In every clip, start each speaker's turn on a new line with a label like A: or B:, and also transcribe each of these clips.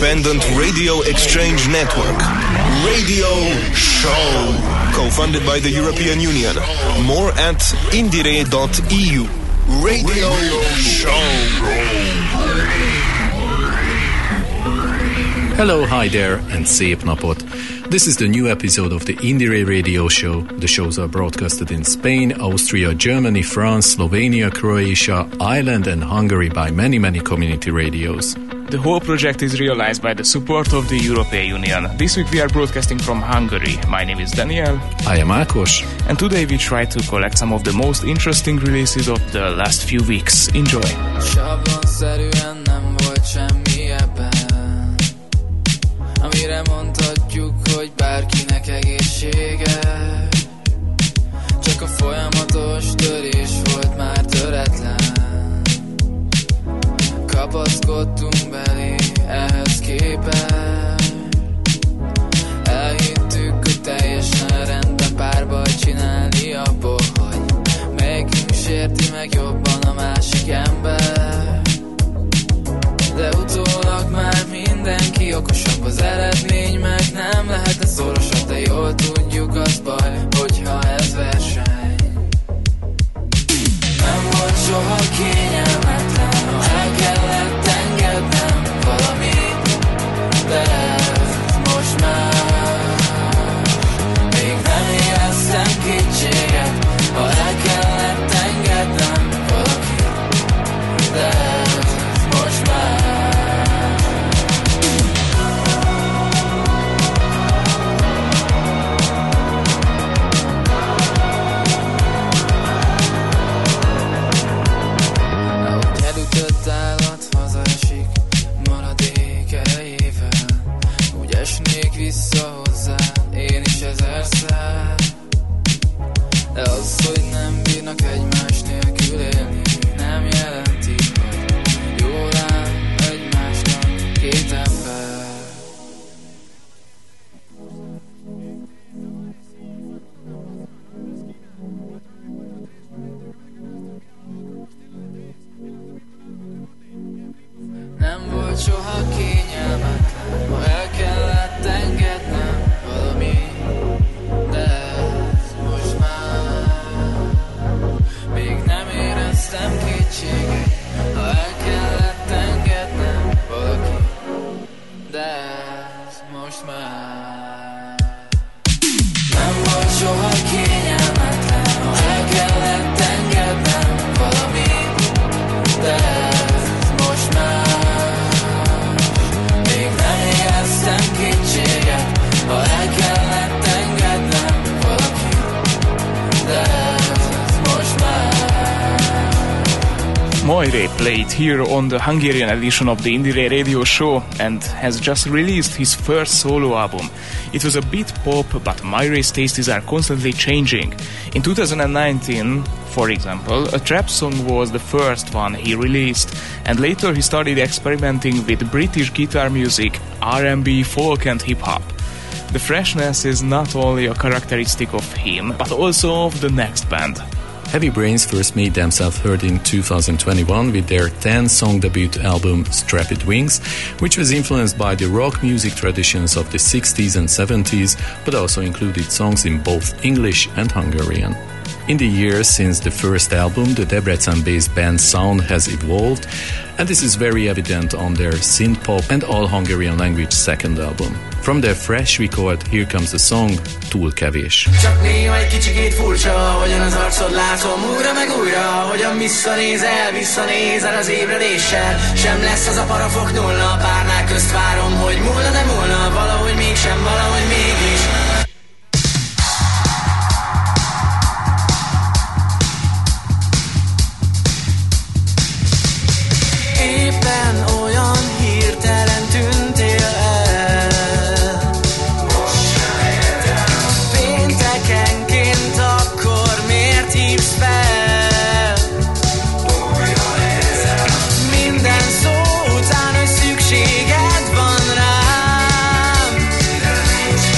A: independent radio exchange network. Radio Show, co-funded by the European Union. More at indire.eu. Radio Show.
B: Hello, hi there, and szép napot. This is the new episode of the Indire Radio Show. The shows are broadcasted in Spain, Austria, Germany, France, Slovenia, Croatia, Ireland, and Hungary by many community radios.
C: The whole project is realized by the support of the European Union. This week we are broadcasting from Hungary. My name is Daniel.
B: I am Ákos.
C: And today we try to collect some of the most interesting releases of the last few weeks. Enjoy!
D: Sablonszerűen nem volt semmi ebben, amire mondhatjuk, hogy bárkinek egészsége. Csak a folyamatos törés volt már töretlen. Kapaszkodtunk belé ehhez képest. Elhittük, hogy teljesen rendben párbaj csinálni abból, hogy melyikünk sérti meg jobban a másik ember. De utólag már mindenki okosabb, az eredmény meg nem lehet szorosabb. De jól tudjuk, az baj, hogyha ez verseny. Nem volt soha kényelmetlen, ha el kellett engednem valamit, de most már még nem éreztem kétséget, ha el kellett engednem valakit, de most már. Elütött állat hazaesik maradék erejével, úgy esnék vissza hozzá én is ezerszer. De az, hogy nem bírnak egymás nélkül élni, nem jelenti, hogy jól áll egymásnak két ember. Nem volt soha kényelmetlen, ha el kellett engednem valamit, de ez most már még nem éreztem kétséget, ha el kellett engednem valakit, de ez most már. Nem volt soha kényelmetlen, ha el kellett engednem valamit, de ez most már. Éreztem kétséget, ha el kellett engednem valakit, de ez most már.
C: Moire played here on the Hungarian edition of the Indire Radio Show and has just released his first solo album. It was a bit pop, but Moire's tastes are constantly changing. In 2019, for example, a trap song was the first one he released, and later he started experimenting with British guitar music, R&B, folk and hip-hop. The freshness is not only a characteristic of him, but also of the next band.
B: Heavy Brains first made themselves heard in 2021 with their 10-song debut album Strapped Wings, which was influenced by the rock music traditions of the 60s and 70s, but also included songs in both English and Hungarian. In the years since the first album, the Debrecen-based band's sound has evolved, and this is very evident on their synth-pop and all-Hungarian language second album. From their fresh record, here comes the song Túl kevés.
E: Csak néha egy kicsikét furcsa, hogyan az arcod látom újra meg újra, hogyan visszanézel az ébredéssel. Sem lesz az a parafok nulla, párnák közt várom, hogy múlna, de múlna, valahogy mégsem, valahogy mégis. Éppen olyan hirtelen tűntél el. Péntekenként akkor miért hívsz fel? Minden szó után, hogy szükséged van rám.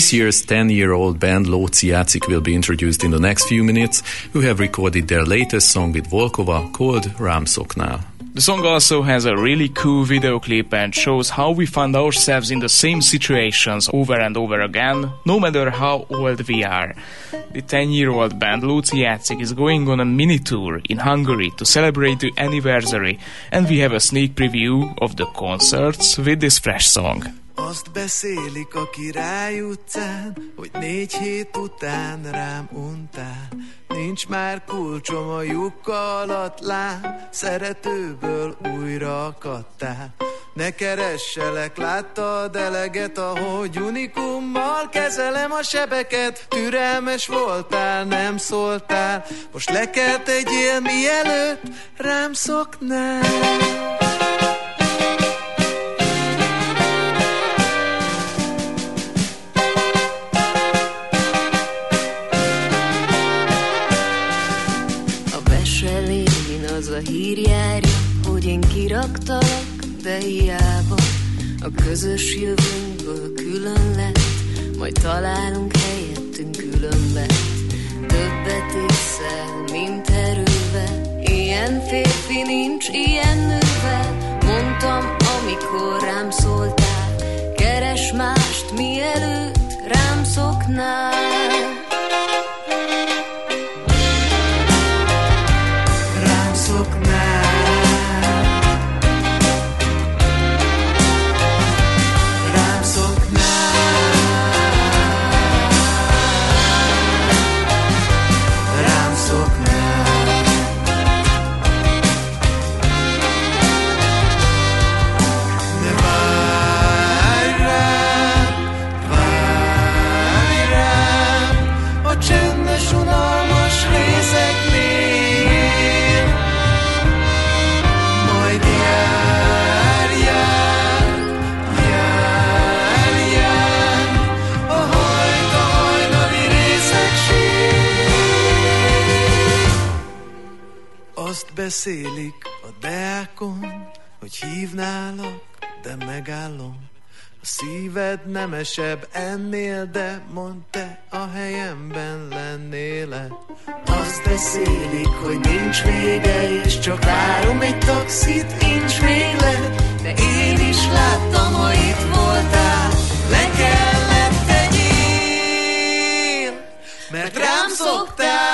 B: This year's 10-year-old band Lóczy Játszik will be introduced in the next few minutes, who have recorded their latest song with Volkova called Rám szoknál.
C: The song also has a really cool video clip and shows how we find ourselves in the same situations over and over again, no matter how old we are. The 10-year-old band Lóczy Játszik is going on a mini tour in Hungary to celebrate the anniversary, and we have a sneak preview of the concerts with this fresh song.
F: Azt beszélik a Király utcán, hogy 4 hét után rám untál. Nincs már kulcsom a lyukka alatt, lám, szeretőből újra akadtál. Ne keresselek, láttad eleget, ahogy unikummal kezelem a sebeket. Türelmes voltál, nem szóltál, most le kell tegyél, mielőtt rám szoknál.
G: Az a hír járja, hogy én kiraktalak, de hiába. A közös jövőnkből külön lett, majd találunk helyettünk különbet. Többet ésszel, mint erővel, ilyen férfi nincs, ilyen nővel. Mondtam, amikor rám szóltál, keres mást, mielőtt rám szoknál.
F: Beszélik a deákon, hogy hívnálak, de megállom. A szíved nemesebb ennél, de mondd, te a helyemben lennél-e. Azt beszélik, hogy nincs vége, és csak várom egy taxit, nincs véglet. De én is láttam, ha itt voltál, le kellett tegyél, mert rám szoktál.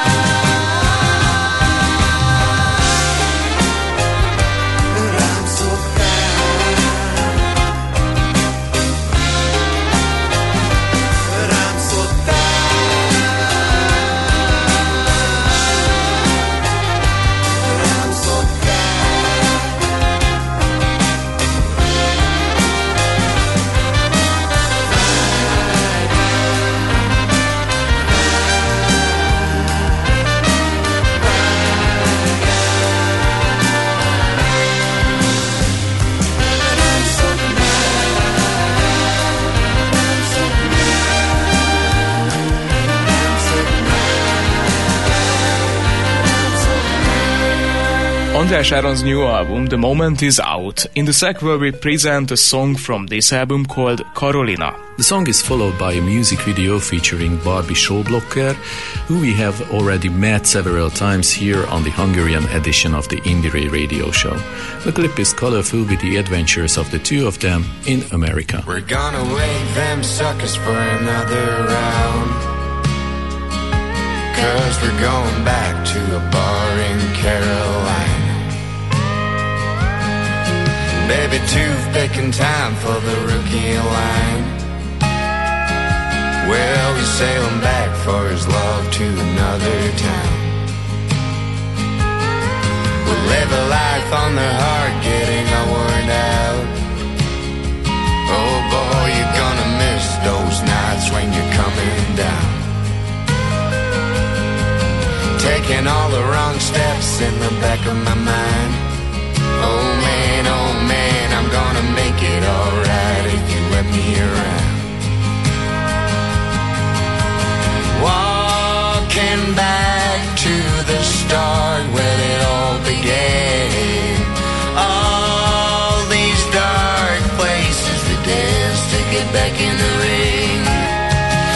C: András Áron's new album, The Moment, is out. In the sequel, we present a song from this album called Karolina.
B: The song is followed by a music video featuring Barbie Showblocker, who we have already met several times here on the Hungarian edition of the Indire radio show. The clip is colorful with the adventures of the two of them in America.
H: We're gonna wave them suckers for another round, 'cause we're going back to a bar in Carolina. Baby, toothpicking time for the rookie line. Well, we sailing back for his love to another town. We'll live a life on their heart, getting all worn out. Oh boy, you're gonna miss those nights when you're coming down. Taking all the wrong steps in the back of my mind. Oh man, I'm gonna make it alright if you let me around. Walking back to the start where it all began. All these dark places, the dance to get back in the ring.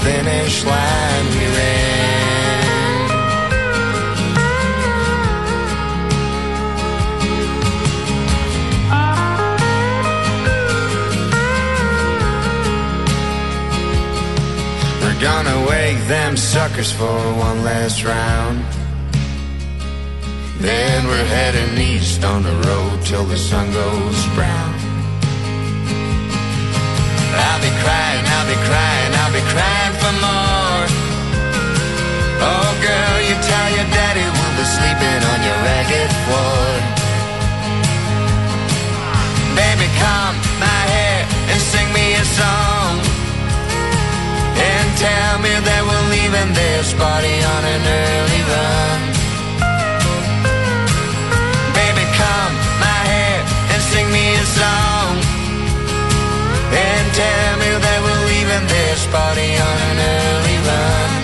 H: finish line we ran. We're gonna wake them suckers for one last round. Then we're heading east on the road till the sun goes brown. I'll be crying, I'll be crying, I'll be crying for more. Oh girl, you tell your daddy we'll be sleeping on your ragged floor. Baby, comb my hair and sing me a song, and tell me that we're leaving this party on an early run. Baby, comb my hair and sing me a song, and tell me that we're leaving this party on an early run.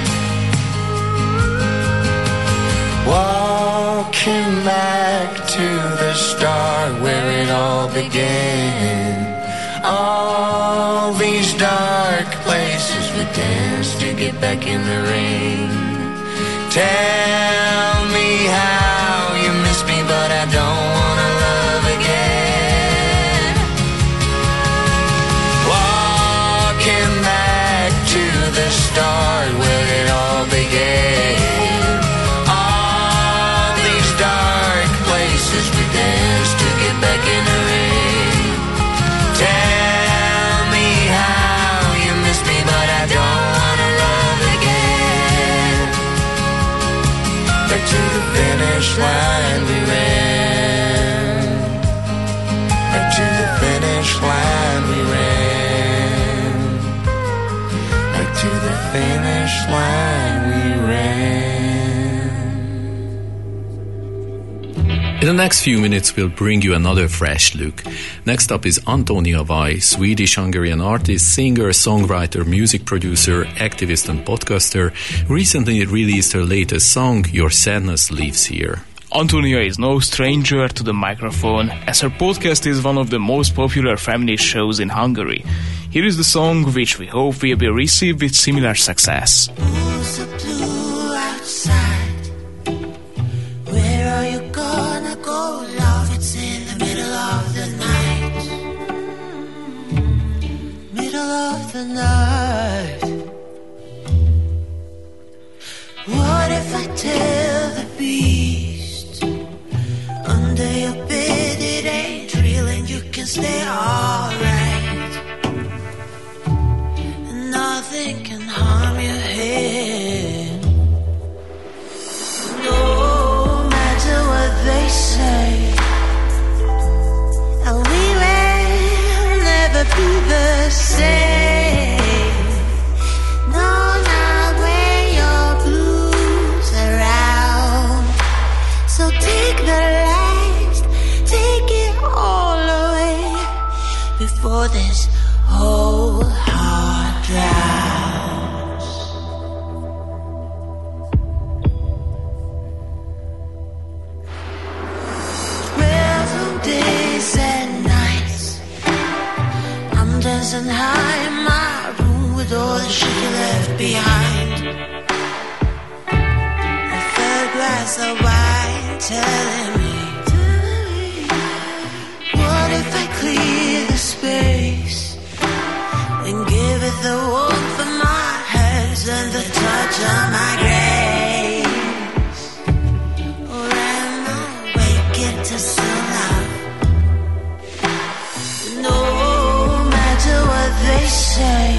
H: Walking back to the start where it all began. All these dark places we danced to get back in the rain. Tell me how you miss me, but I don't wanna love again. Walking back to the start where it all began. All these dark places we danced to get back in the rain. Tell me how you miss me, but I don't wanna love again. Back to the finish line we ran. Back to the finish line we ran. Back to the finish line we ran.
B: In the next few minutes, we'll bring you another fresh look. Next up is Antonia Vai, Swedish-Hungarian artist, singer, songwriter, music producer, activist and podcaster. Recently released her latest song, Your Sadness Lives Here.
C: Antonia is no stranger to the microphone, as her podcast is one of the most popular feminist shows in Hungary. Here is the song which we hope will be received with similar success.
I: Who's the blue outside? Where are you gonna go, love? It's in the middle of the night. Middle of the night. What if I tell the beast under your bed it ain't real and you can stay alright, and nothing can harm your head. No matter what they say, and we will never be the same. No, not when your blues around. So take the last, take it all away before this whole heart drowns. Well, some days and nights I'm dancing high in my room with all the shit you left behind. A third glass of wine telling me, what if I clear the space and give it the warmth of my hands and the touch of my grace? Or am I waking to some love? No matter what they say,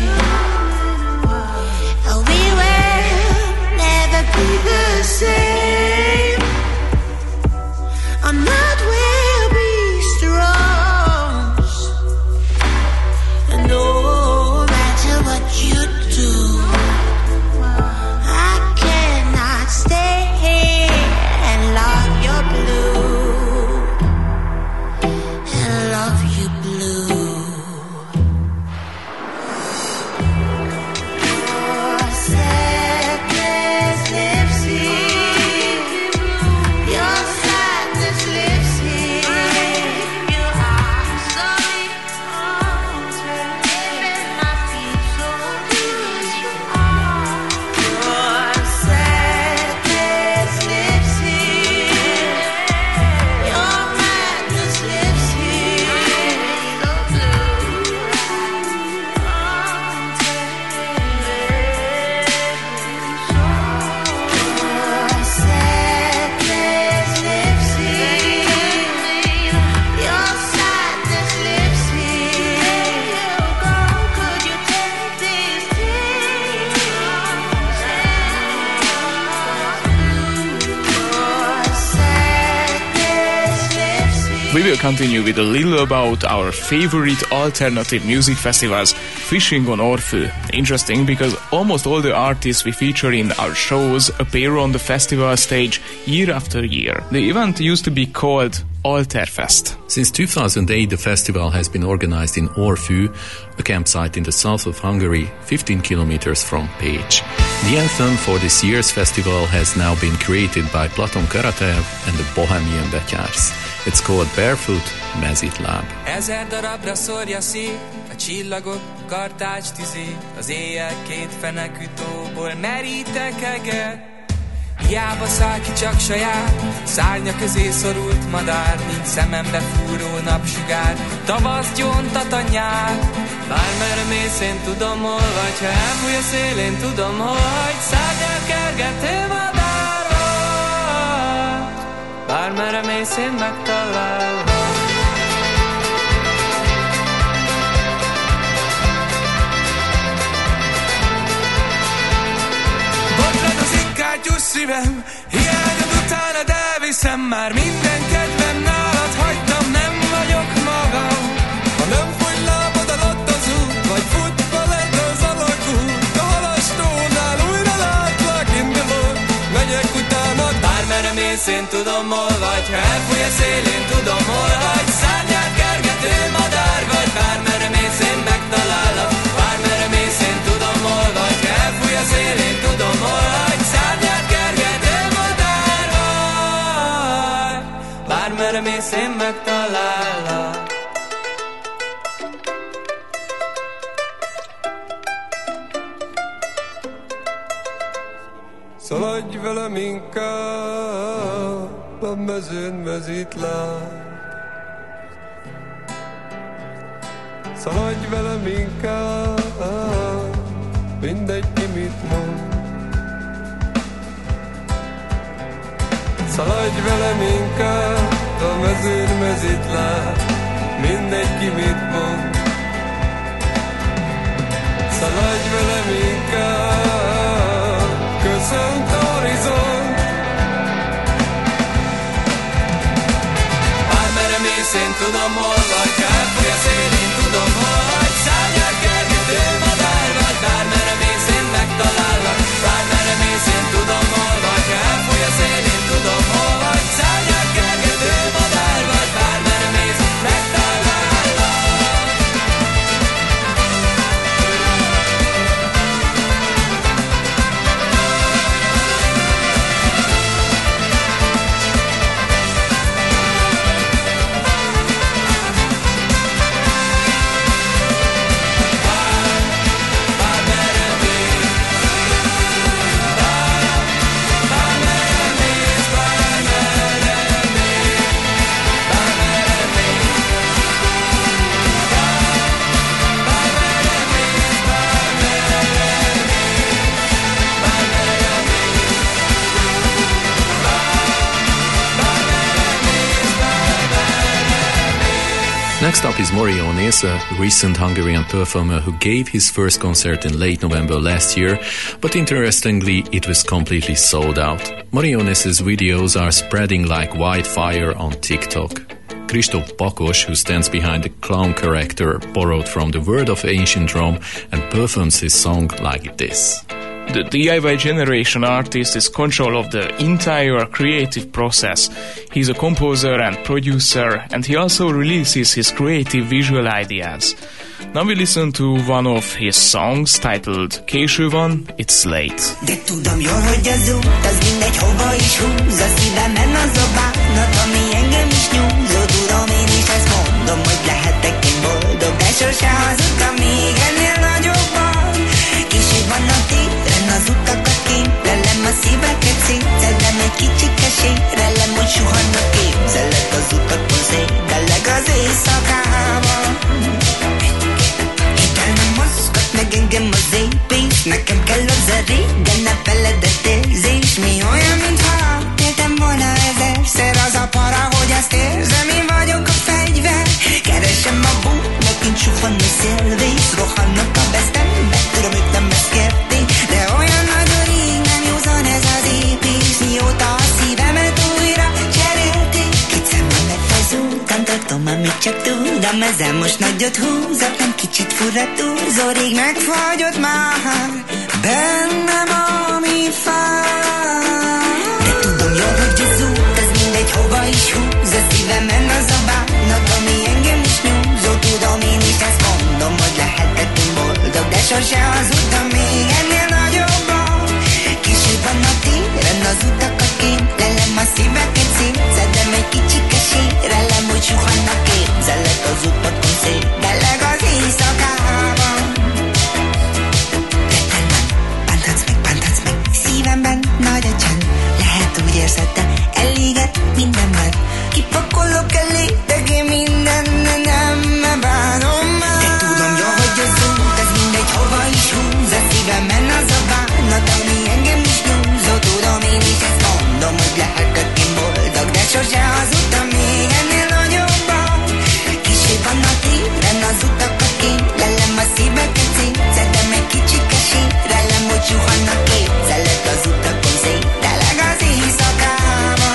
I: we will never be the same. I'm not will be strong.
C: will continue with a little about our favorite alternative music festivals, Fishing on Orfű. Interesting because almost all the artists we feature in our shows appear on the festival stage year after year. The event used to be called Alterfest.
B: Since 2008, the festival has been organized in Orfű, a campsite in the south of Hungary, 15 kilometers from Pécs. The anthem for this year's festival has now been created by Platon Karatev and the Bohemian Betyárs. It's called Barefoot Mezitláb.
J: 1000 darabra szórja szét a csillagok kartács tüzét, az éjjel két fenekütóból merítek eget. Hiába száll ki csak saját, szárnya közé szorult madár, nincs szemembe fúró napsugár, tavaszt gyóntat a nyár. Bármerre mész, én tudom hol vagy, ha elfúj a szél, én tudom hogy, szárnyal kergető madár vagy. Bármerre mész, én megtalálom. Kátyus szívem, hiányod utánad elviszem, már minden kedvem nálad hagytam, nem vagyok magam. Ha nem fogy lábad alatt az út, vagy futballed az alagút, a halastónál újra látlak, indulok, megyek utánad. Bármerre mész, én tudom hol vagy, ha elfúj a szél, én tudom hol vagy, szárnyát kergető madár vagy. Bármerre mész, én megtalállak, bármerre mész, én tudom hol vagy, ha elfúj a szél, én tudom hol vagy. Bármerre mész, én megtalállak.
K: Szaladj velem inkább a mezőn mezitláb. Szaladj velem inkább, mindegy ki mit mond. Szaladj velem inkább a mezőn mezitláb, mindegy ki mit mond. Szaladj velem inkább, köszönt a horizont. Bármerre mész, én tudom hol vagy, ha elfúj a szél, én tudom hol vagy, szárnyal kergető madár vagy. Bármerre mész, én megtalállak, bármerre mész, én tudom hol vagy, ha elfúj a szél, én tudom hol vagy, szárnyal kergető madár vagy. Bármerre mész, megtalállak.
B: Next up is Moriones, a recent Hungarian performer who gave his first concert in late November last year, but interestingly, it was completely sold out. Moriones' videos are spreading like wildfire on TikTok. Kristóf Pakos, who stands behind the clown character, borrowed from the word of ancient Rome and performs his song like this.
C: The DIY Generation artist is control of the entire creative process. He's a composer and producer, and he also releases his creative visual ideas. Now we listen to one of his songs titled Késő van, It's Late.
I: De tudom jól, hogy az út, az mindegy hova is húz, a szívemen az a bánat, ami engem is nyúzó. Tudom, én is ezt mondom, hogy lehetek én boldog, de sose hazudtam még ennél nagyobban. Késő van a téren, az utakat képlelem, a szíveket szétszedem egy kicsike sérelem, hogy suhannak képzelet az utakon, szédeleg az éjszakában. Meg engem az épész, nekem kell az a régen, ne feledett érzés. Mi olyan, mintha éltem volna ezerszer, az a para, hogy azt érzem, én vagyok a fegyver. Keresem a bút, megint suhan a szélvész, rohannak a besztembe, tudom, ők nem ezt kérték, de olyan nagyon rég nem józan ez az épész. Mióta a szívemet újra cserélték, kétszer van lett az út, nem tett csak tudom, ezen most nagyot húzok, nem kicsit fura túlzó, rég megfagyott már bennem, ami fáj. De tudom jól, hogy az út, ez mindegy, hova is húz, a szívemen az a bánat, ami engem is nyúzó. Tudom, én is ezt mondom, hogy lehetettem boldog, de sose az utam még ennél nagyobban. Később van a téren, az utakat kétlelem, a szíveket szétszedem, egy kicsike sérelem, hogy suhannak képzelek az utakon, szédeleg az éjszakában. De te nem bánthatsz meg, szívemben nagy a csend, lehet úgy érzed, de eléged mindenben. Kipakolok elé, de én minden nem bánom már. De tudom jól, hogy az út, ez mindegy, hova is húz, a szívemen az a bánat, ami engem is nyúzó. Tudom, én is ezt mondom, hogy lehetek én boldog, de sose az utam még ennél nagyobban. Később van a téren, az utakat kétlelem, a szíveket szétszedem, egy kicsike sérelem, hogy suhannak képzelek az utakon, szételeg az éjszakában.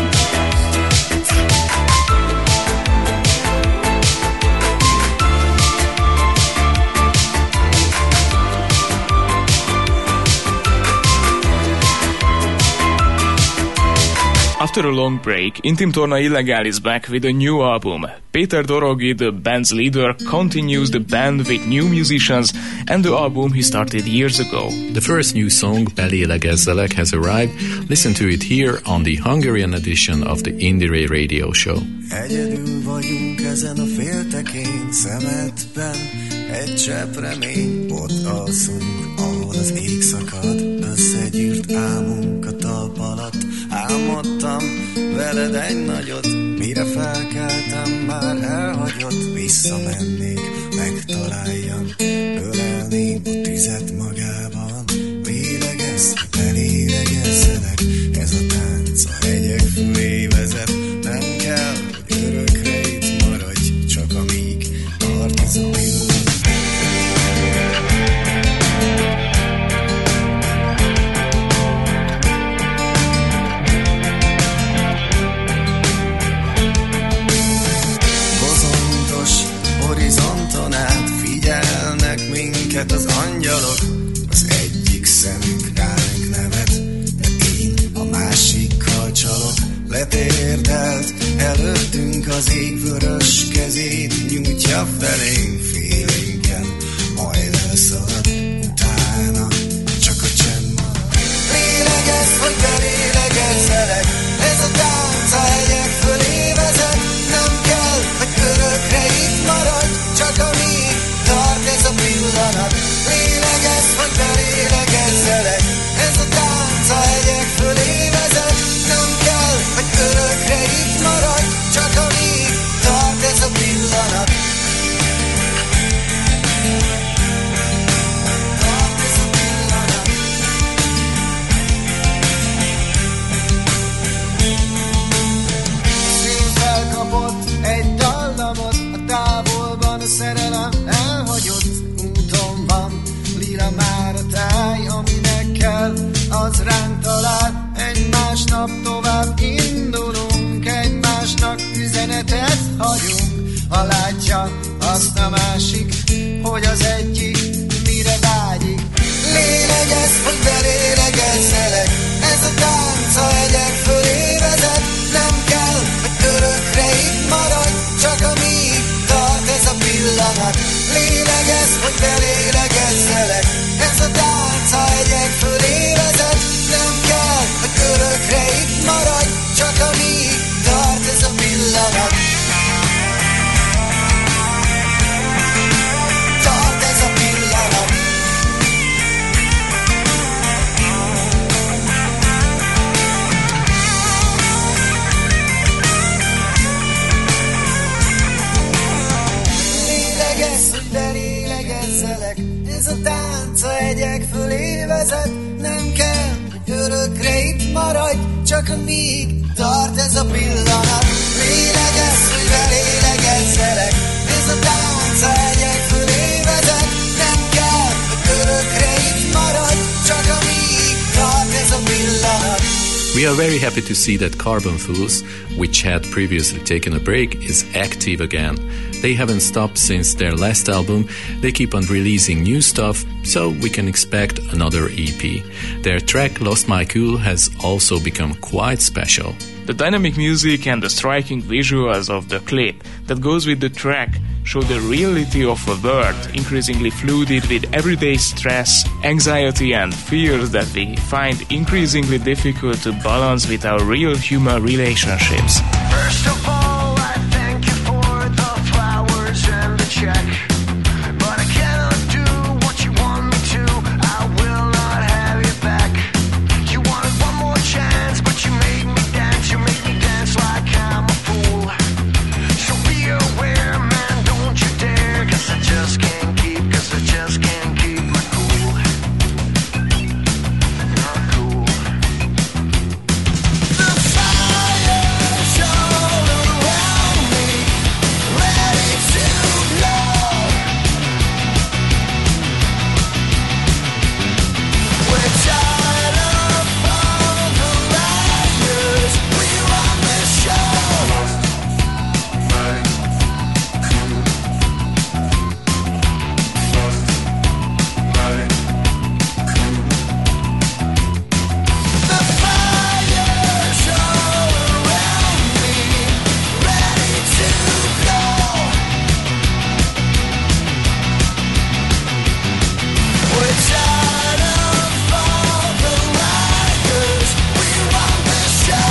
C: After a long break, Intim Torna Illegal is back with a new album. Peter Dorogi, the band's leader, continues the band with new musicians and the album he started years ago.
B: The first new song, Belélegezzelek, has arrived. Listen to it here on the Hungarian edition of the Indire Radio Show.
F: Egyedül vagyunk ezen a féltekén, szemedben egy csepp remény, ott alszunk, ahol az ég szakad, összegyűrt álmunk a talp alatt. Álmodtam veled egy nagyot, mire felkeltem, már elhagyott, visszamennék, megtaláljam, ölelném a tüzet magában. Lélegezz, belélegezzelek, ez a tánc a hegyek fölé vezet, nem kell, hogy örökre itt maradj, csak amíg tart ez a pillanat. Horizonton át figyelnek minket az angyalok, az egyik szemük ránk nevet, de én a másikkal csalok. Letérdelt előttünk az ég vörös kezét, nyújtja felénk félénken, majd elszalad utána, csak a csend marad. Lélegezz, hogy belélegezzelek, ez a tánc a hegyek fölé vezet, nem kell, hogy örökre itt maradj, csak amíg tart ez a pillanat. Lélegezz, hogy belélegezzelek, ez a tánc a hegyek fölé vezet, nem kell, hogy örökre itt maradj, csak amíg tart ez a pillanat. Tart ez a pillanat. Szív felkapott egy dallamot, a távolban a szerelem elhagyott úton van. Lila már a táj, aminek kell, az ránk talál. Egymásnak tovább indulunk, egymásnak üzenetet hagyunk. Ha látja azt a másik, hogy az egyik mire vágyik. Lélegezz, hogy belélegezzelek, ez a tánc a hegyek fölé vezet, nem kell, hogy örökre itt maradj, csak amíg tart ez a pillanat. Lélegezz, hogy belélegezzelek, ez a tánc a hegyek fölé vezet, nem kell, hogy örökre itt maradj, csak amíg tart ez a pillanat. Tart ez a pillanat. Lélegezz, hogy belélegezzelek, ez a tánc a hegyek fölé vezet, nem kell, hogy örökre itt maradj, csak amíg tart ez a pillanat. Lélegezz, hogy belélegezzelek, ez a tánc a hegyek fölé vezet, nem kell, hogy örökre itt maradj, csak amíg tart ez a pillanat.
B: We are very happy to see that Carbon Fools, which had previously taken a break, is active again. They haven't stopped since their last album. They keep on releasing new stuff, so we can expect another EP. Their track Lost My Cool has also become quite special.
C: The dynamic music and the striking visuals of the clip that goes with the track show the reality of a world increasingly flooded with everyday stress, anxiety and fears that we find increasingly difficult to balance with our real human relationships.
L: First of all, I thank you for the flowers and the check. But I cannot do what you want me to. I will not have you back. You wanted one more chance, but you made me dance. You made me dance like I'm a fool. So be aware, man, don't you dare. Cause I just can't keep my cool. Not cool. The fire's all around me, ready to blow. We're tired of all the liars. We run the show. The fire's all around me, ready to blow. We're tired of all the liars. We run the show.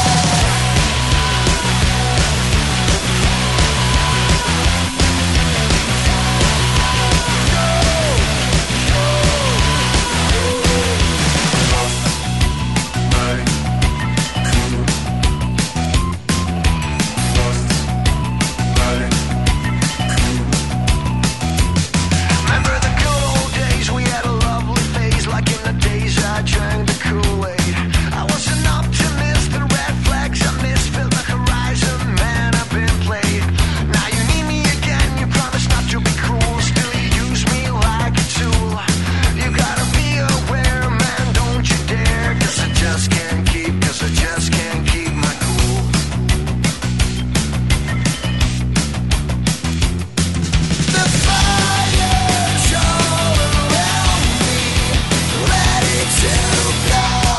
L: Remember the good old days, we had a lovely phase. Like in the days I drank the Kool-Aid. I was an optimist, the red flags I missed filled the horizon, man, I've been played. Now you need me again, you promise not to be cruel. Still you use me like a tool. You gotta be aware, man, don't you dare. Cause I just can't keep my cool. The fire's all around me, ready to blow.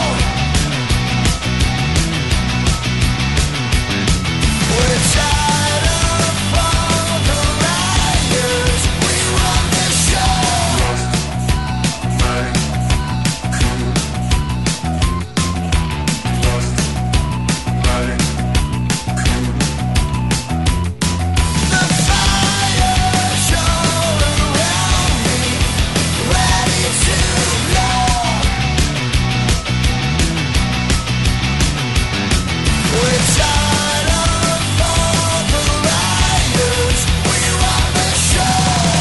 L: We're tired of all the liars. We run the show. The fire's all around me, ready to blow. We're tired of all the liars. We run the show.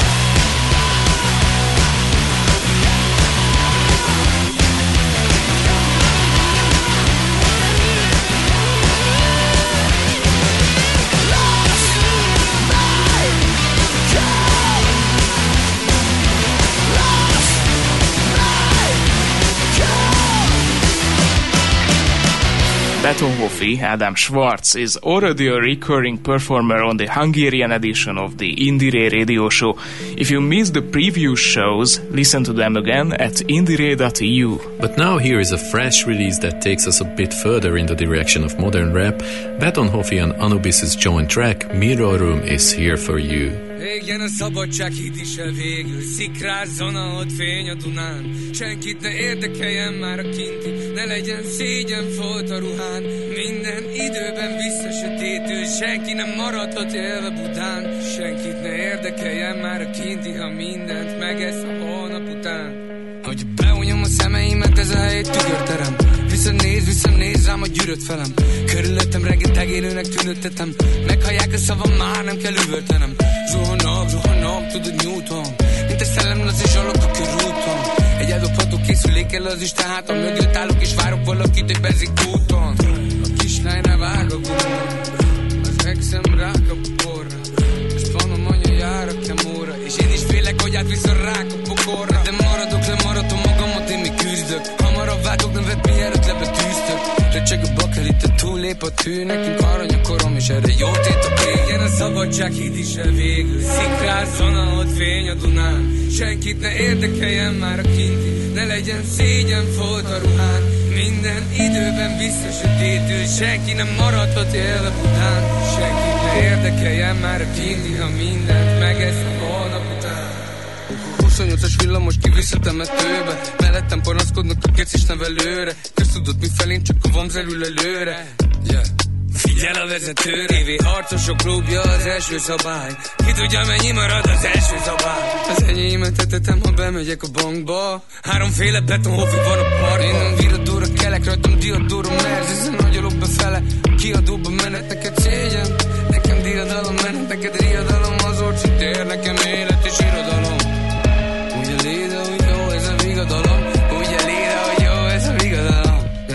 C: Betonhoffi, Adam Schwartz, is already a recurring performer on the Hungarian edition of the Indire Radio Show. If you missed the previous shows, listen to them again at indire.eu.
B: But now here is a fresh release that takes us a bit further in the direction of modern rap. Betonhoffi and Anubis' joint track, Mirror Room, is here for you.
M: Égjen a szabadság híd is el végül, szikrázzon a hadfény a Dunán. Senkit ne érdekeljen már a kinti, ne legyen szégyen folt a ruhán. Minden időben visszasötétül, senki nem maradhat élve Budán. Senkit ne érdekeljen már a kinti, ha mindent megesz a holnap után. Hogy behunyom a szemeimet, ez a hely egy tükörterem. Visszanéz rám a gyűrött felem. Körülöttem rengeteg élőnek tűnődtetem. Meghallják a szavam, már nem kell üvöltenem. Zuhanok, tudod Newton. Mint a szellem, az is zsalok a körúton. Egy eldobható készülékkel az is, tehát a mögött állok és várok valakit egy benzinkúton. A kislány rávág a gumon, az exem rákap a porra. És panom anya jár a kemóra, és én is félek, hogy átvisz a rák a pokorra. De maradok, lemaradom magamat, én még küzdök. Hamarabb váltok, nem vett mielőtt lebetűztök. Recseg a bak lép a tű, nekünk arany a korom, és erre jó tét a régen. A szabadsághíd is elvégül, szikrázzon a ott fény a Dunán. Senkit ne érdekeljen már a kinti, ne legyen szégyen folt a ruhán. Minden időben visszasötétül, senki nem maradhat élve után. Senkit ne érdekeljen már a kinti, ha mindent megesz a holnap után. 28-as villamos ki visszatemetőbe, mellettem panaszkodnak a kecis nevelőre. Köztudott mi felén csak a vamzerül előre. Yeah. Figyel a vezető, TV harcosok klubja az első szabály. Ki tudja mennyi marad az első szabály. Az enyémet etetem, ha bemegyek a bankba. Háromféle betonhofi van a parkban. Én nem viradóra kelek, rajtam diadóra merz. Ezen nagyolok befele, kiadóba menet, neked szégyen. Nekem diadalom menet, neked riadalom. Az orcsi tér, nekem élet és irodalom. Ugye léde, hogy jó ez a vigadalom. Ugye léde, hogy jó ez a vigadalom.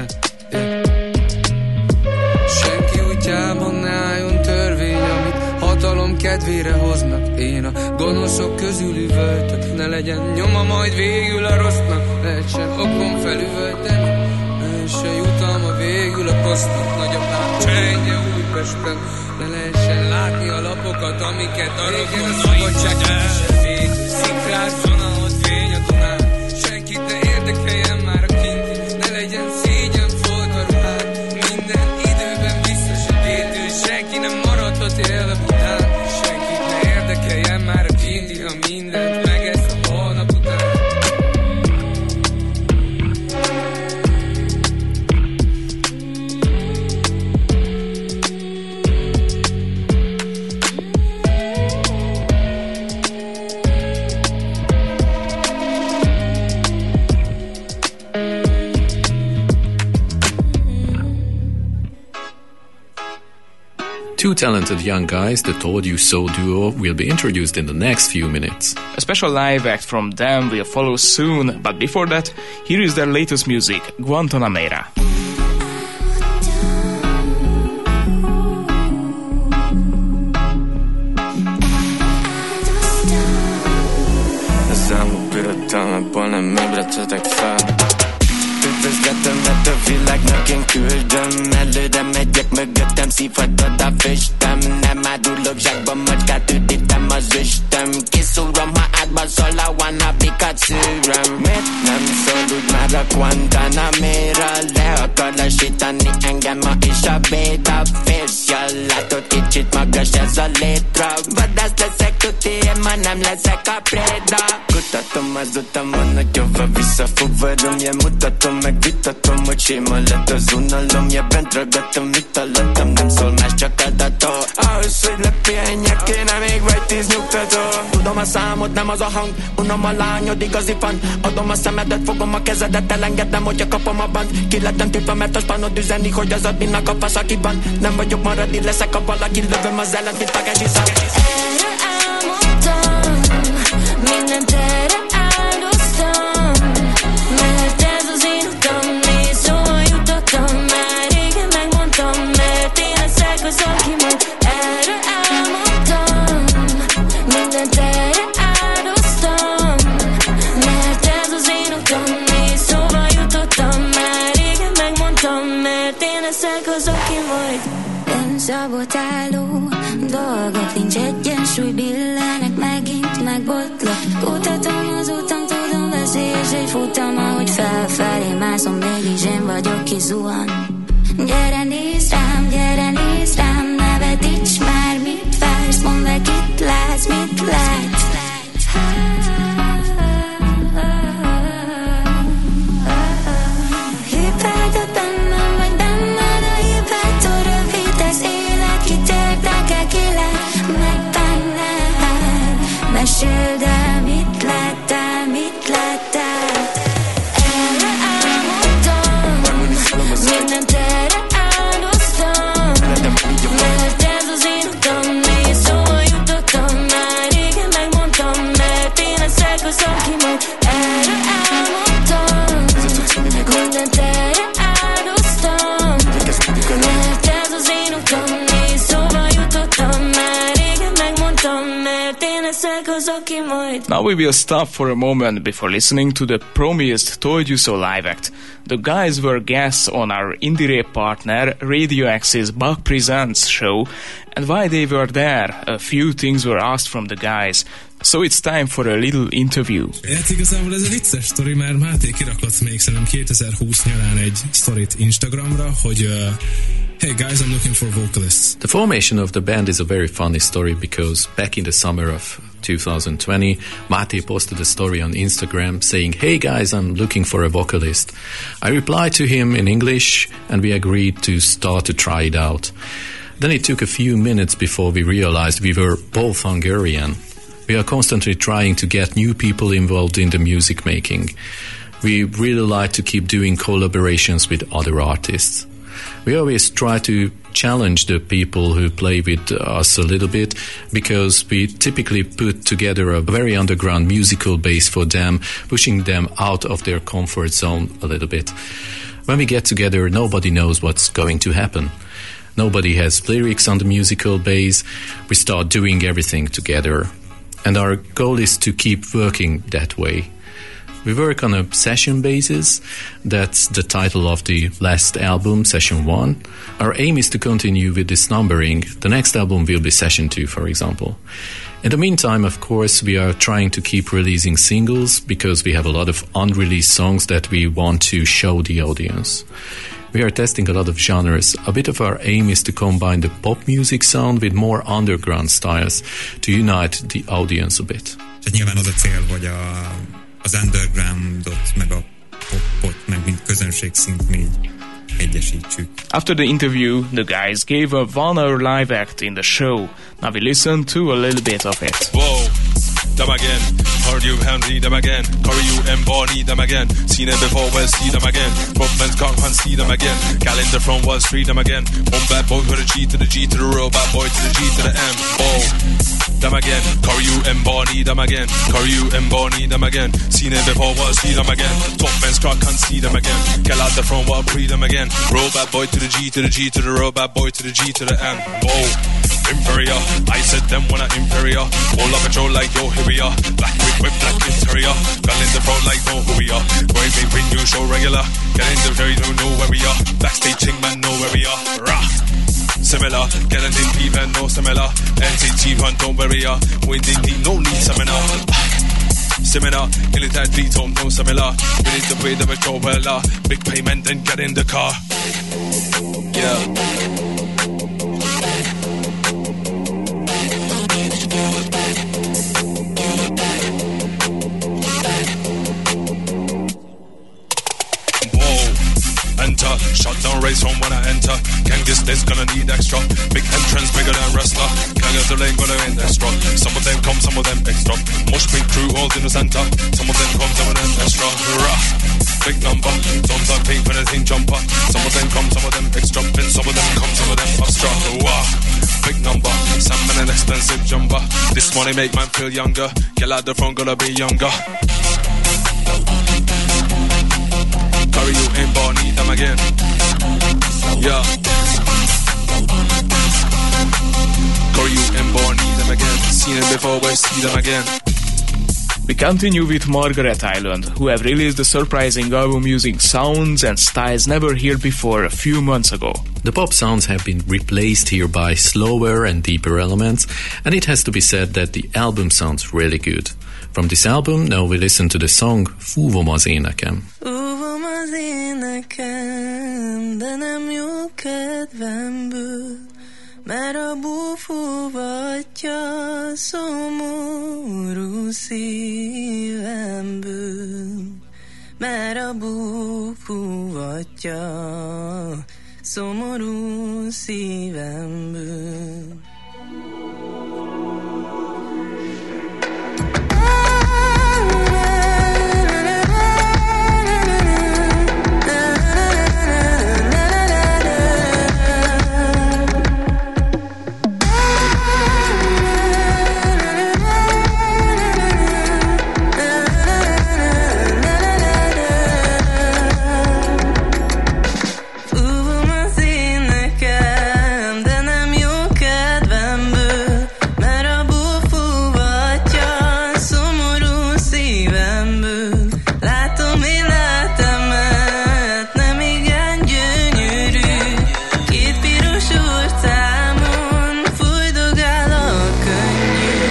M: Ne álljon törvény, amit hatalom kedvére hoznak. Én a gonoszok közül üvöltök, ne legyen nyoma majd végül a rossznak. Lehessen okom felüvölteni, lehessen jutalma végül a kosznak. Nagyapám csendje Újpesten, ne lehessen látni a lapokat, amiket a rokon szabadság végül. Szikrázzon a ott fény a Dunán, senkit ne érdekeljen már a kinti, ne legyen szégyen folt a ruhán. Minden időben senki nem maradhat élve után. Senkit ne érdekeljen már a kinti, ha mindent megesz a holnap után.
B: Two talented young guys, the Told You So duo, will be introduced in the next few minutes.
C: A special live act from them will follow soon, but before that, here is their latest music, Guantanamera.
N: Az álmok birodalmából nem ébredhetek fel. Üdvözletemet a világnak én küldöm. Előre megyek, mögöttem szívhatod a füstöm. Nem árulok zsákban, macskát üdítem az üstöm. Kiszúrom, ha átbaszol a wannabe-kat szűröm. Miért nem szól úgy már a Guantanamera? Le akar lassítani engem ma is a béta. Félsz, jól látod, kicsit magas ez a létra. Vadász leszek, tuti, én ma nem leszek a préda. Kutatom az utamon, hogy jobban visszafogvarom. Ja, mutatom, meg vitatom, hogy séma lett az unalom. Ja, bent ragadtam, mit alattam, nem szól más, csak adató. Ahhoz, hogy lepéljenjek, kéne még vagy 10 nyugtató. Tudom a számot, nem az a hang, unom a lányod, igazi fan. Adom a szemedet, fogom a kezedet, elengedem, hogyha kapom a band. Ki lettem tiltva, mert a spanod üzeni, hogy az adminnak a fasz, aki van. Nem vagyok marad, leszek a valaki, lövöm az ellent, mint Pagedi szak.
G: Erre álmodtam, mindent erre áldoztam, mert ez az én utam, nézd, szóval jutottam. Már régen megmondtam, mert én leszek az, aki majd. Erre álmodtam, mindent erre áldoztam, mert ez az én utam, nézd, szóval jutottam. Már régen megmondtam, mert én leszek az, aki majd. Önszabotáló dolgok, nincs egyensúly, billenek, megint megbotlok. Kutatom az utam, tudom, veszélyes egy futam, ahogy felfelé mászom, mégis én vagyok, ki zuhan. Gyere nézd rám, ne vetíts már, mit vársz, mondd meg, itt látsz, mit látsz. Hibád bennem, vagy benned a hibád, rövidez élet, kit érdekel, ki lát meg benned. Meséld el, mit láttál, mit láttál. Erre álmodtam, mindent erre áldoztam, mert ez az én utam, nézd, szóval jutottam. Már régen megmondtam, majd.
C: Now we will stop for a moment before listening to the promised Told You So live act. The guys were guests on our indie rap partner Radio X's Bug Presents show, and while they were there, a few things were asked from the guys. So it's time for a little interview.
O: Hát igazából ez egy vicces sztori, mert Máté kirakott még szerintem 2020 nyarán egy sztorit Instagramra, hogy hey guys, I'm looking for vocalists.
B: The formation of the band is a very funny story because back in the summer of 2020, Mate posted a story on Instagram saying, hey guys, I'm looking for a vocalist. I replied to him in English and we agreed to start to try it out. Then it took a few minutes before we realized we were both Hungarian. We are constantly trying to get new people involved in the music making. We really like to keep doing collaborations with other artists. We always try to challenge the people who play with us a little bit because we typically put together a very underground musical base for them, pushing them out of their comfort zone a little bit. When we get together, nobody knows what's going to happen. Nobody has lyrics on the musical base. We start doing everything together. And our goal is to keep working that way. We work on a session basis. That's the title of the last album, Session 1. Our aim is to continue with this numbering. The next album will be Session 2, for example. In the meantime, of course, we are trying to keep releasing singles because we have a lot of unreleased songs that we want to show the audience. We are testing a lot of genres. A bit of our aim is to combine the pop music sound with more underground styles to unite the audience a bit.
P: Tehát nyilván az a cél, hogy az undergroundot, meg a popot, meg mint közönségszintén így egyesítsük.
C: After the interview, the guys gave a 1 hour live act in the show. Now we listen to a little bit of it.
Q: Whoa. Them again, heard you Henry, them again, curry you embody them again, seen it before, well see them again, Brooklyn's got one, see them again, gal in the front, Wall Street them again, one bad boy with a G to the G to the real bad boy to the G to the M, oh, them again, curry you embody them again, curry you embody them again, seen it before, well see them again, top men's got can't see them again, gal out the front, well breed them again, real bad boy to the G to the G to the real bad boy to the G to the M, oh, Imperial, I said them when I Imperial, all up control like yo, here we are, black whip, black interior, gun in the front like know who we are, going big when you show regular, get in the very don't know where we are, backstage ching man know where we are, rah. Similar, getting in deep and no similar, NCT one don't where we are, winning deep no need seminar. Similar, in it that beat home no similar, we need the way that we go well, big payment then get in the car, yeah. Enter, shut down race from when I enter. Gang this list gonna need extra. Big entrance bigger than wrestler. Gang of the lane gonna end extra. Some of them come, some of them extra. Mush big crew all in the center. Some of them come, some of them extra. Rah. Big number, tons of pink when anything jumper. Some of them come, some of them extra. Then some of them come, some of them extra. Wah. Big number, some man an expensive jumper. This money make man feel younger. Get out the front, gonna be younger. Curry you in bar, need them again. Yeah. Curry you in bar, need them again. Seen it before, we'll see them again.
C: We continue with Margaret Island, who have released a surprising album using sounds and styles never heard before a few months ago.
B: The pop sounds have been replaced here by slower and deeper elements, and it has to be said that the album sounds really good. From this album, now we listen to the song Fúvom az énekem.
I: Fúvom az énekem, de nem jó kedvemből, mert a búfúvatja szomorú szívemből, mert a búfúvatja szomorú szívemből.
R: szívemből. Látom életemet, nem igen gyönyörű. Két piros orcámon folydogál a könnyű.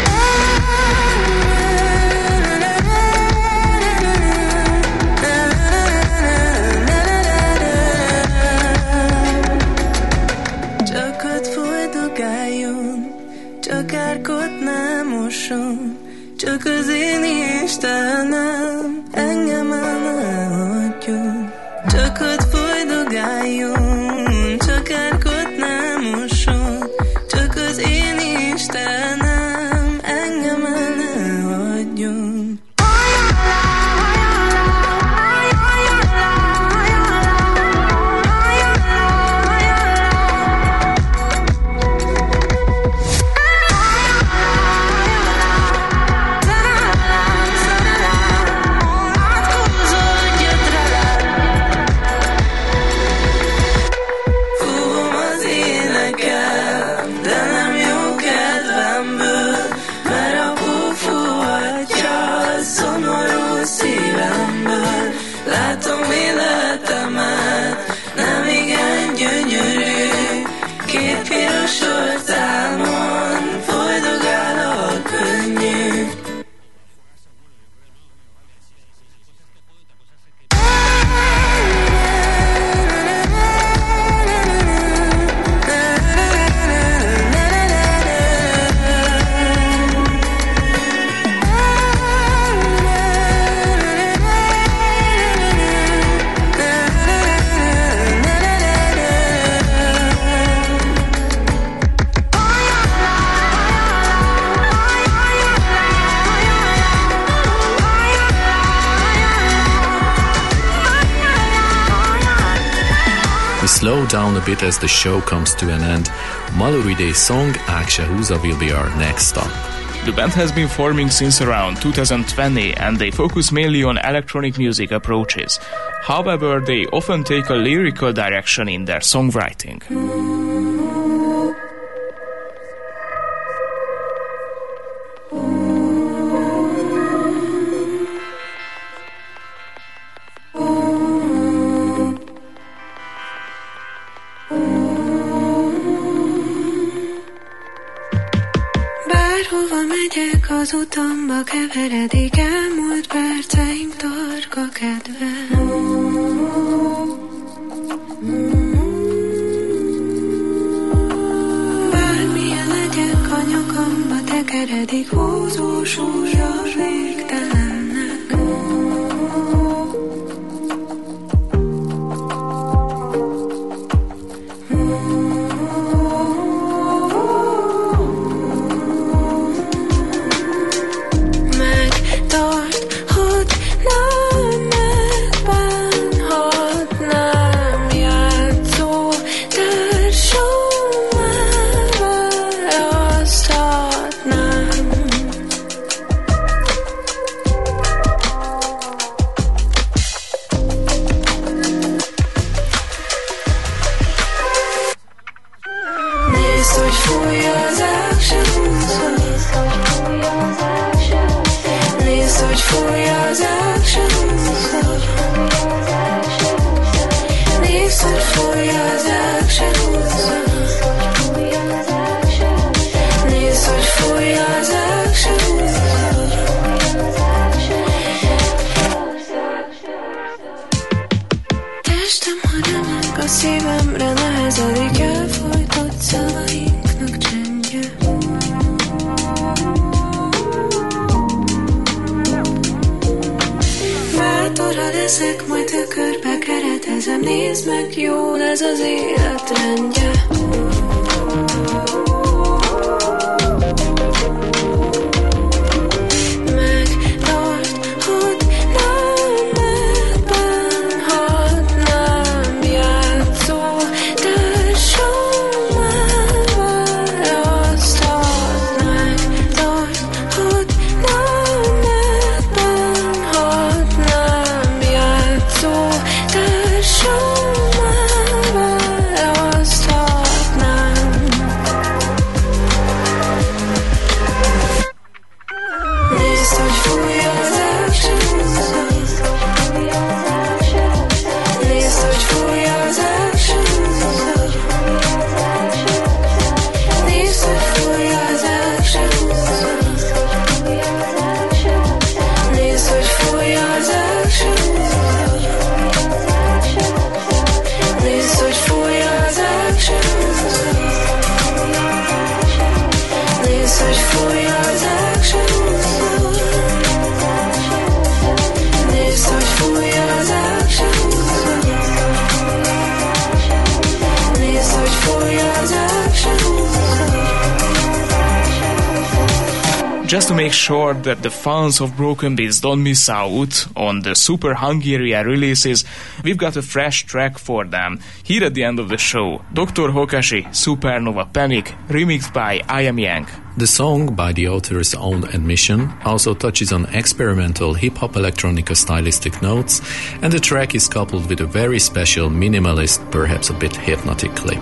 R: Csak ott folydogáljon, csak árkot nem moson, csak az én Istenem engem el ne hagyjon. Csak ott folydogáljon, csak árkot nem moson, csak az én Istenem engem el ne hagyjon. Látom életemet, nem igen gyönyörű. Két piros orcámon folydogál a könnyű.
B: We slow down a bit as the show comes to an end. Maluride's song Akse Húza will be our next stop.
C: The band has been forming since around 2020 and they focus mainly on electronic music approaches. However, they often take a lyrical direction in their songwriting.
G: Bárhova megyek, az utamba keveredik elmúlt perceim tarka kedve. Bármilyen legyek, a nyakamba tekeredik húzós ujja végtelennek. Testem, ha remek, a szívemre nehezedik, elfojtott szavainknak csendje. Bátora leszek, majd tükörbe keretezem, nézd meg, jól ez az életrendje.
C: just to make sure that the fans of Broken Beats don't miss out on the Super Hungarian releases, we've got a fresh track for them. Here at the end of the show, Dr. Hokashi, Supernova Panic, remixed by I Am Young.
B: The song, by the author's own admission, also touches on experimental hip-hop electronica stylistic notes, and the track is coupled with a very special minimalist, perhaps a bit hypnotic clip.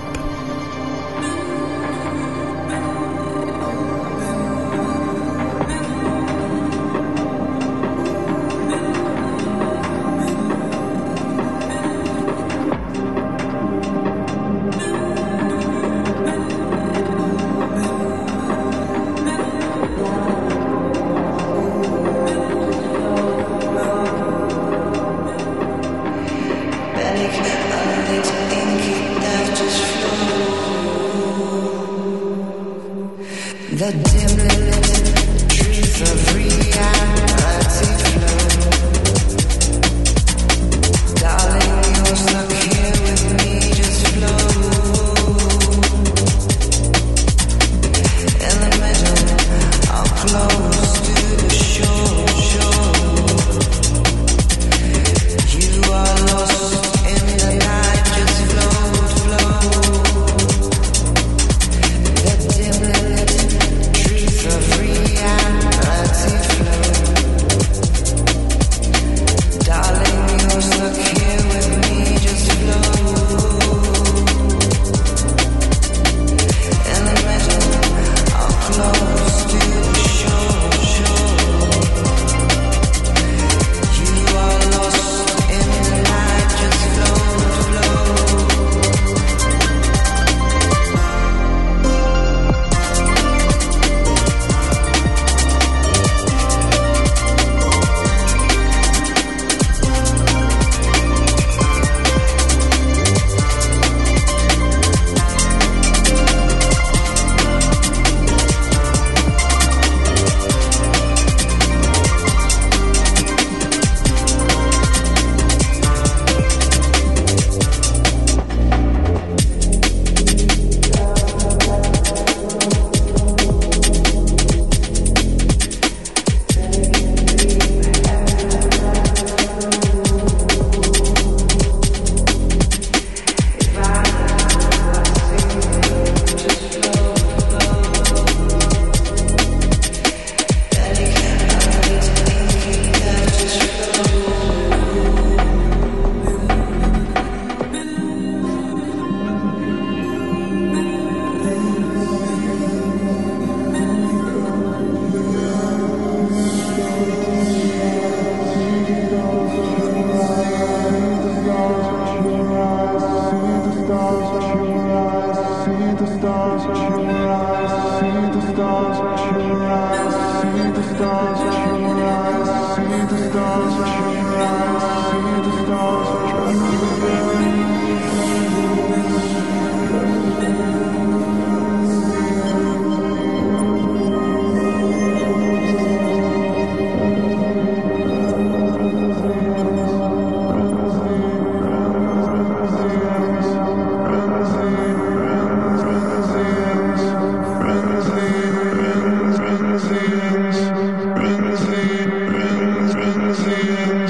S: Renaissance.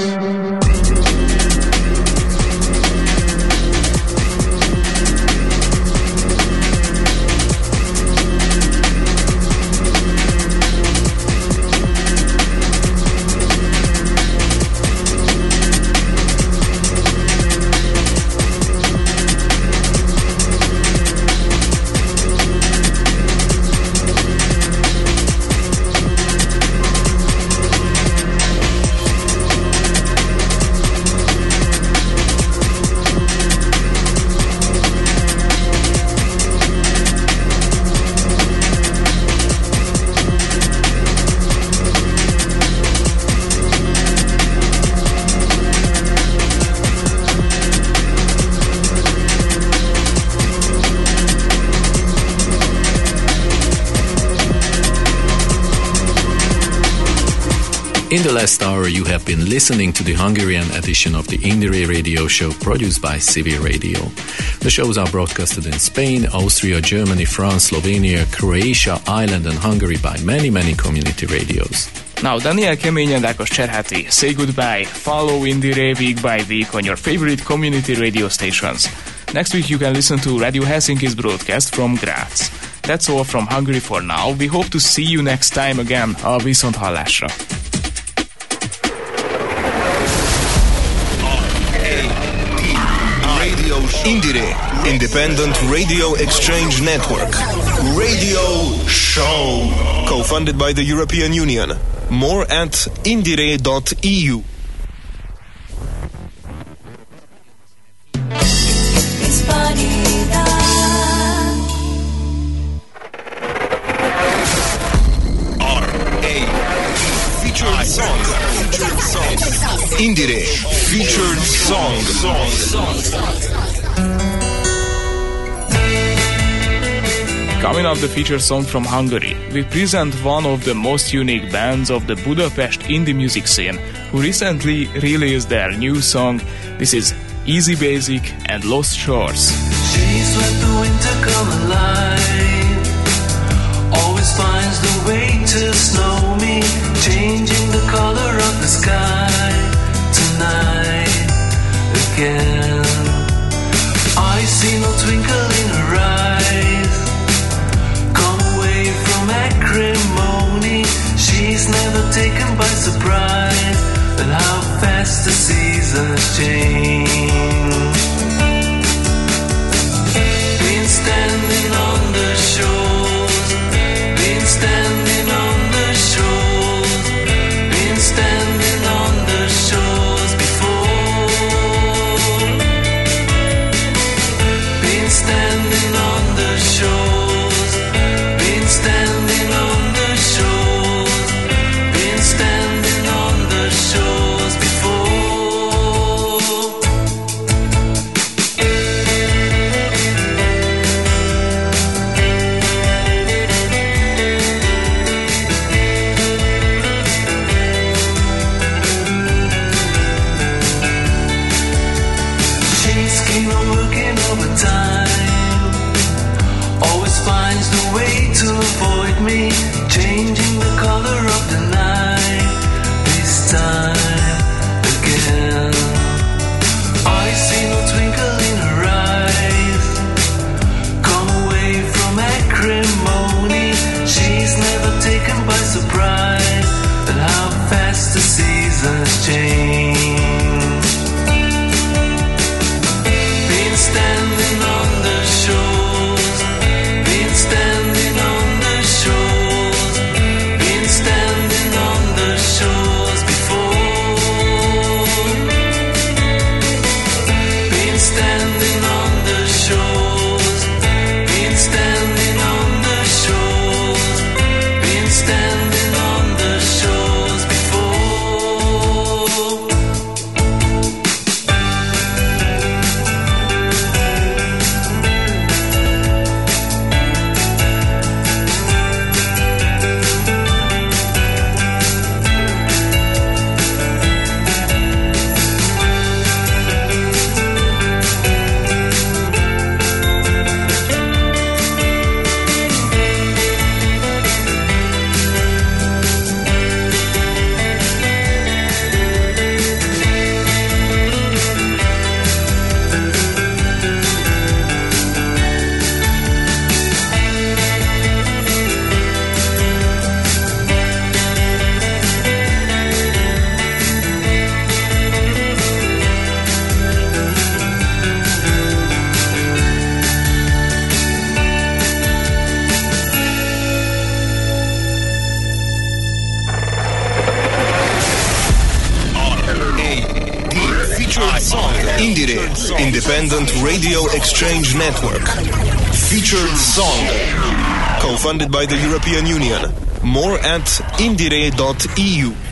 B: In the last hour, you have been listening to the Hungarian edition of the Indire Radio Show produced by Civil Radio. The shows are broadcasted in Spain, Austria, Germany, France, Slovenia, Croatia, Ireland and Hungary by many community radios.
C: Now, Daniel Kemény and Ákos Cserháti say goodbye. Follow Indire week by week on your favorite community radio stations. Next week you can listen to Radio Helsinki's broadcast from Graz. That's all from Hungary for now. We hope to see you next time again. A viszonthallásra.
A: Indire, Independent Radio Exchange Network. Radio Show. Co-funded by the European Union. More at indire.eu. Featured song. Indire featured song.
C: Coming up, the featured song from Hungary, we present one of the most unique bands of the Budapest indie music scene, who recently released their new song. This is Easy Basic and Lost Shores.
J: She's let the winter come alive, always finds the way to snow me, changing the color of the sky tonight again. I see no twinkle in her eyes, come away from acrimony. She's never taken by surprise at how fast the seasons change. Been standing on the shores, been standing on the shores, been standing on the shores before. Been standing on the shores, been standing on the shores, been standing on the shores before. She's keen on working overtime, always finds the way to avoid me, changing the color of the night this time again. I see no twinkle in her eyes, come away from acrimony. She's never taken by surprise at how fast the seasons change. Been standing on the shores, been standing on the shores, been standing on the shores before. Been standing on the shores, been standing on the shores, been standing on the shores before.
A: Indire, Independent Radio Exchange Network. Featured song. Co-funded by the European Union. More at indire.eu.